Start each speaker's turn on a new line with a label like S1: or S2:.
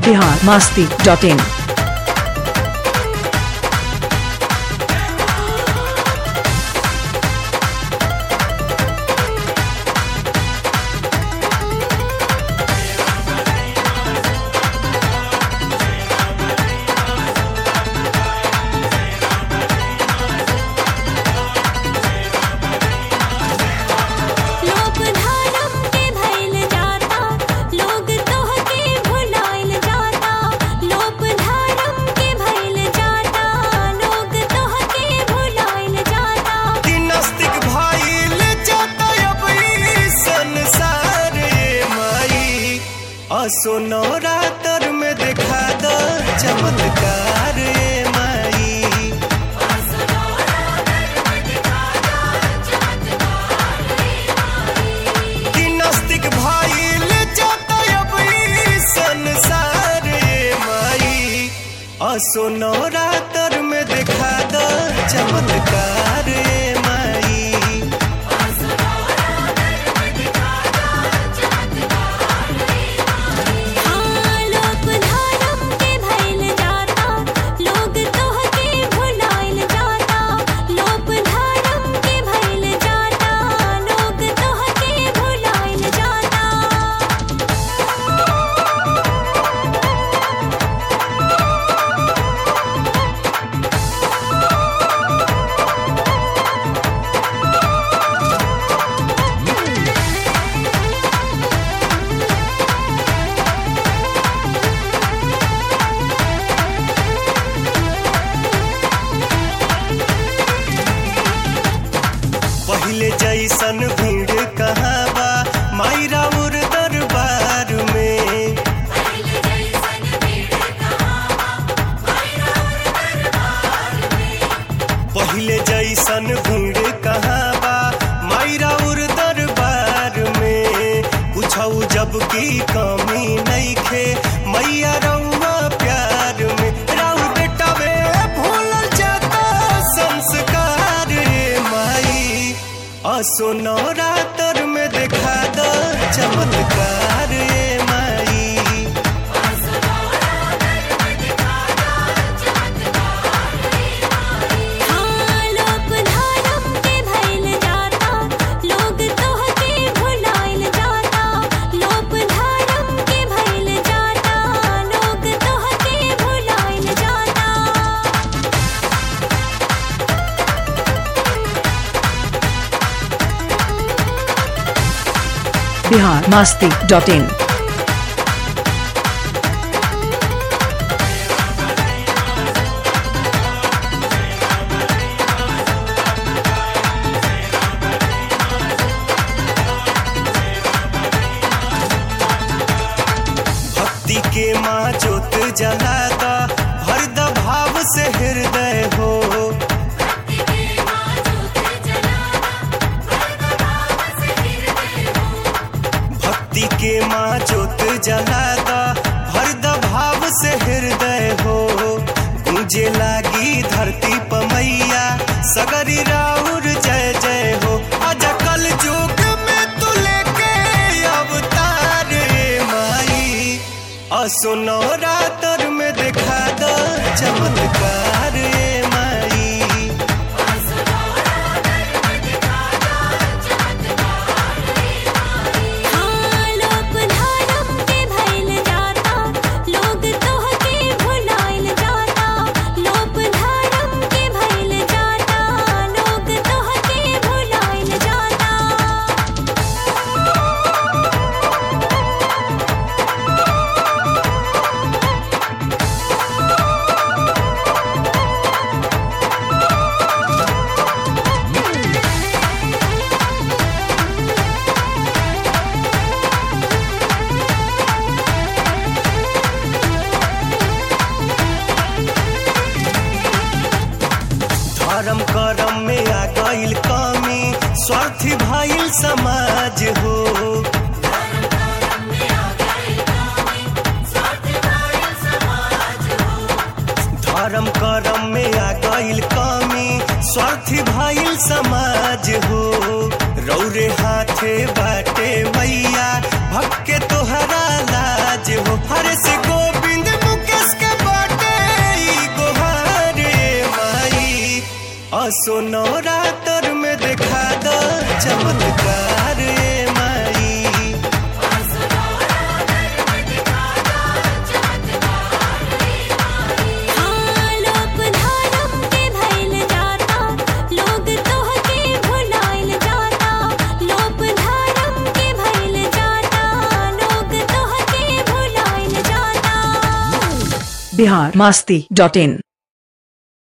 S1: biharmasti.in।
S2: Sonaura तर में देखा दो चमत्कार ये माई। कि नास्तिक भाईल जाता अब ई संसार ये माई। सोनौरा तर में देखा दो चमत्कार ये माई। पहले जैसन भीड़ कहाँ बा माई राउर दरबार में। पहले जैसन भीड़ कहाँ बा माई राउर दरबार में। कुछौ जब की कमी नहीं खे मैया रउआ प्यार में। राउर बेटा वे भूलल जाता संस्कार माई। सोनौरा तर में देखा दो चमत्कार ये माई।
S1: biharmasti.in।
S2: भक्ति के माँ ज्योत जलाता भरद भाव से हृदय हो। भक्ति के माँ ज्योत जलाता भरद भाव से हृदय हो। गूंजे लागी धरती पमैया सगरी राउर जय जय हो। आजा कल जुग में तू लेके अवतार माई। सोनौरा तर में देखा दो चमत्कार ये माई। धर्म करम में आ गईल कमी स्वार्थी भइल समाज हो। धर्म करम में आ गईल कमी स्वार्थी भइल समाज हो। रौरे हाथे बाटे मैया भक्के तोहरा लाज हो। हरे से गोविंद सोनौरा तर में देखा दो चमत्कार ए माई।
S1: हाँ, लोक धर्म के भइल जाता, लोग तोहके भुलाइल जाता। लोक धर्म के भइल जाता, लोग तोहके भुलाइल जाता।
S3: biharmasti.in